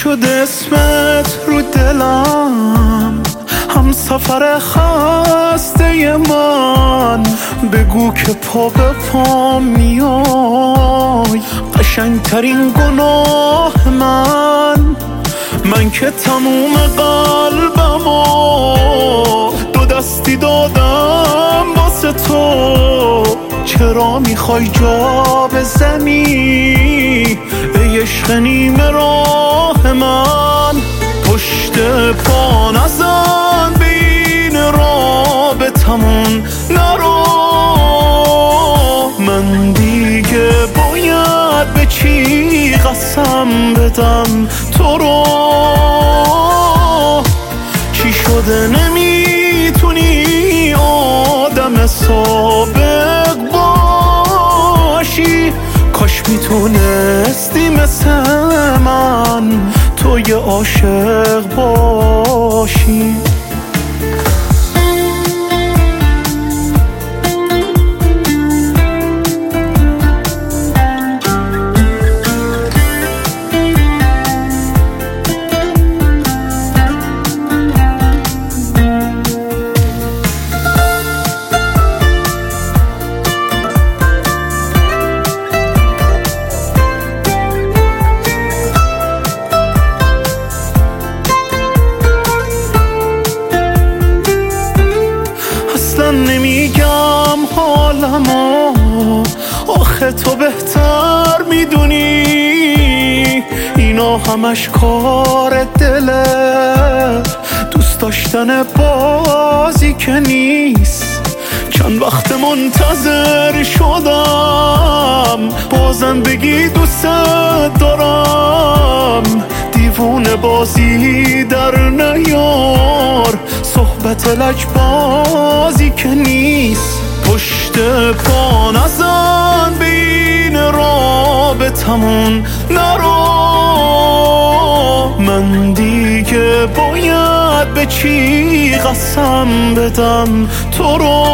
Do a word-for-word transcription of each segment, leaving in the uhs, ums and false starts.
شد اسمت رو دلم، هم سفر خسته من. بگو که پا به پا میای، قشنگترین گناه من. من که تموم قلبمو دو دستی دادم واسه تو، چرا میخوای جا بزنی ای عشق نیمه راه من؟ پشت پا نزن به این رابطمون نرو، من دیگه باید به چی قسم بدم تو رو؟ چی شده نمیتونی آدم سابق باشی؟ کاش میتونستی مثل من تو یه عاشق باشی. نمیگم حالمو، آخه تو بهتر میدونی اینا همش کار دله، دوست داشتن بازی که نیست. چند وقت منتظر شدم بازم بگی دوست دارم. دیوونه بازی در نیار، صحبت لجبازی که نیست. پشت پا نزن به این رابطمون نرو، من دیگه باید به چی قسم بدم تو رو؟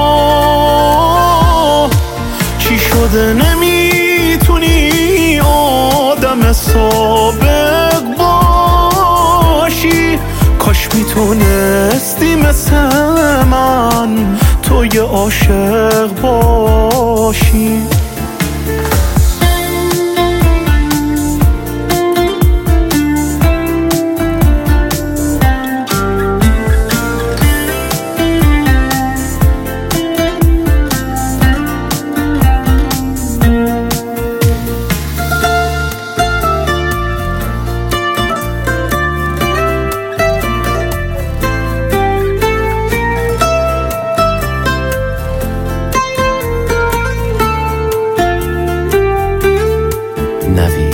چی شده نمیتونی آدم سابق باشی؟ کاش میتونستی مثل من تو یه عاشق باشی. نوید